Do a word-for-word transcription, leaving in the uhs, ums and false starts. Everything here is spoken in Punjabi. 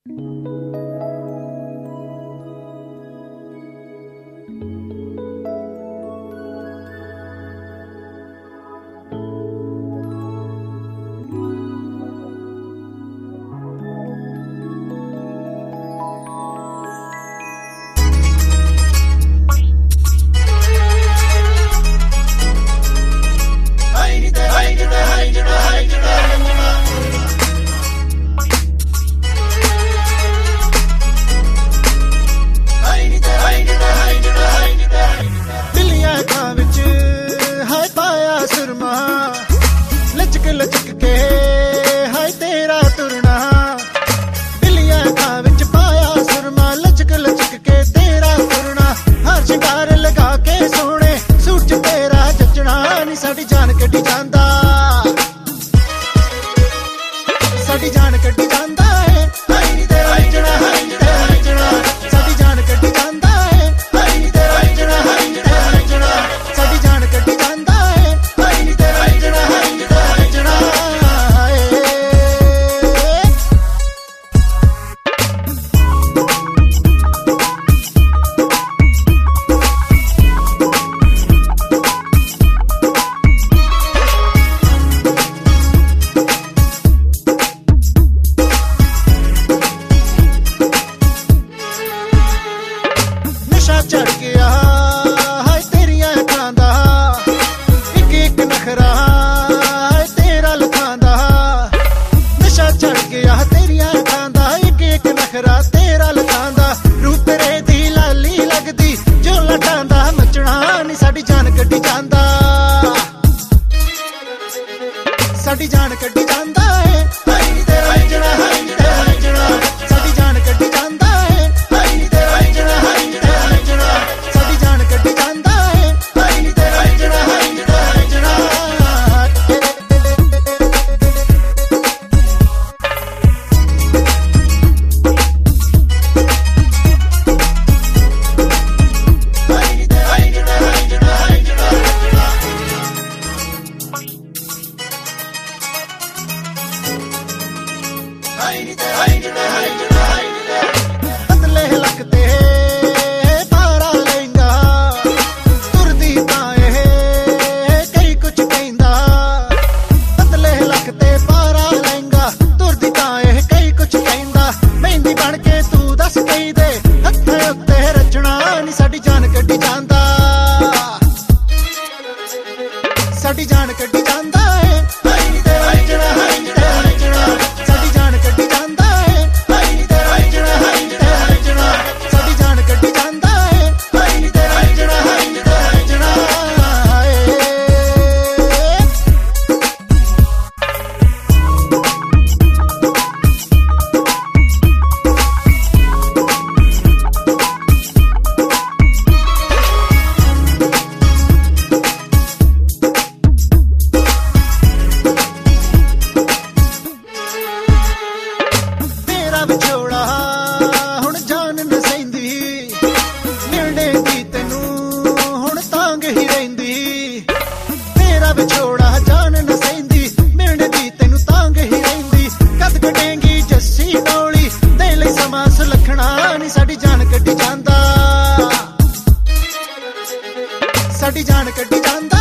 ਸਾਡੀ ਜਾਨ ਕੱਢੀ ਜਾਂਦਾ ਸਾਡੀ ਜਾਨ ਕੱਢੀ ਜਾਂਦਾ ਏ ਹਾਈ ਨੀ ਤੇ ਰਾਂਝਣਾ ਹਾਈ ਨੀ ਤੇ ਰਾਂਝਣਾ ਸਾਡੀ ਜਾਨ ਕੱਢੀ ਜਾਂਦਾ ਏ ਹਾਈ ਨੀ ਤੇ ਰਾਂਝਣਾ ਹਾਈ ਨੀ ਤੇ ਰਾਂਝਣਾ ਸਾਡੀ ਜਾਨ ਕੱਢੀ ਜਾਂਦਾ ਏ ਹਾਈ ਨੀ ਤੇ ਰਾਂਝਣਾ ਹਾਈ ਨੀ ਤੇ ਰਾਂਝਣਾ ਚੜ ਗਿਆ ਹਾਏ ਤੇਰੀਆਂ ਅੱਖਾਂ ਦਾ ਇੱਕ ਇੱਕ ਨਖਰਾ ਹਾਏ ਤੇਰਾ ਲਖਾਂ ਦਾ ਨਸ਼ਾ ਚੜ ਗਿਆ ਤੇਰੀਆਂ ਅੱਖਾਂ ਦਾ ਇੱਕ ਇੱਕ ਨਖਰਾ ਤੇਰਾ ਲਖਾਂ ਦਾ ਰੂਪ ਤੇਰੇ ਦੀ ਲਾਲੀ ਲੱਗਦੀ ਜੋ ਲਟਾਂ ਦਾ ਮਚਣਾ ਨੀ ਸਾਡੀ ਜਾਨ ਕੱਢੀ ਜਾਂਦਾ ਸਾਡੀ ਜਾਨ ਕੱਢੀ ਜਾਂਦਾ ਏ ਹਾਈ ਨੀ ਤੇ ਰਾਂਝਣਾ ਹਾਈ ਨੀ ਤੇ ਰਾਂਝਣਾ ਸਾਡੀ ਜਾਨ ਕੱਢੀ ਜਾਂਦਾ ਏ ਹਾਈ ਨੀ ਤੇ ਰਾਂਝਣਾ ਹਾਈ ਨੀ ਤੇ ਰਾਂਝਣਾ ਸਾਡੀ ਜਾਨ ਕੱਢੀ ਜਾਂਦਾ ਏ ਹਾਈ ਨੀ ਤੇ ਰਾਂਝਣਾ ਹਾਈ ਨੀ ਤੇ ਰਾਂਝਣਾ ਬਦਲੇ ਲੱਕ ਤੇ ਪਾਰਾ ਲੈਂਦਾ ਤੁਰਦੀ ਤਾਂ ਇਹ ਕਈ ਕੁਝ ਕਹਿੰਦਾ ਬਦਲੇ ਲੱਕ ਤੇ ਪਾਰਾ ਲੈਂਦਾ ਤੁਰਦੀ ਤਾਂ ਇਹ ਕਈ ਕੁਝ ਕਹਿੰਦਾ ਮਹਿੰਦੀ ਬਣ ਕੇ ਤੂੰ ਦੱਸ ਕਈ ਦੇ ਹੱਥਾਂ ਉੱਤੇ ਰਚਣਾ ਨੀ ਸਾਡੀ ਜਾਨ ਕੱਢੀ ਜਾਂਦਾ ਸਾਡੀ ਜਾਨ ਕੱਢੀ ਜਾਂਦਾ ਏ ਹਾਈ ਨੀ ਤੇ ਰਾਂਝਣਾ ਹਾਈ ਨੀ ਤੇ ਰਾਂਝਣਾ ਸਾਡੀ ਜਾਨ ਕੱਢੀ ਜਾਂਦਾ ਏ ਹਾਈ ਨੀ ਤੇ ਰਾਂਝਣਾ ਹਾਈ ਨੀ ਤੇ ਰਾਂਝਣਾ ਸਾਡੀ ਜਾਨ ਕੱਢੀ ਜਾਂਦਾ ਏ ਹਾਈ ਨੀ ਤੇ ਰਾਂਝਣਾ ਹਾਈ ਨੀ ਤੇ ਰਾਂਝਣਾ ਵਿਛੋੜਾ ਹੁਣ ਜਾਨ ਨ ਸਹਿੰਦੀ ਮਿਲਣੇ ਦੀ ਤੈਨੂੰ ਹੁਣ ਤਾਂਗ ਹੀ ਰਹਿੰਦੀ ਮੇਰਾ ਵਿਛੋੜਾ ਜਾਨ ਨ ਸਹਿੰਦੀ ਮਿਲਣੇ ਦੀ ਤੈਨੂੰ ਤਾਂਗ ਹੀ ਰਹਿੰਦੀ ਕਦ ਕੱਢੇਂਗੀ ਜੱਸੀ ਡੋਲੀ ਦੇ ਲਈ ਸਮਾਂ ਸੁਲੱਖਣਾ ਨੀ ਸਾਡੀ ਜਾਨ ਕੱਢੀ ਜਾਂਦਾ ਸਾਡੀ ਜਾਨ ਕੱਢੀ ਜਾਂਦਾ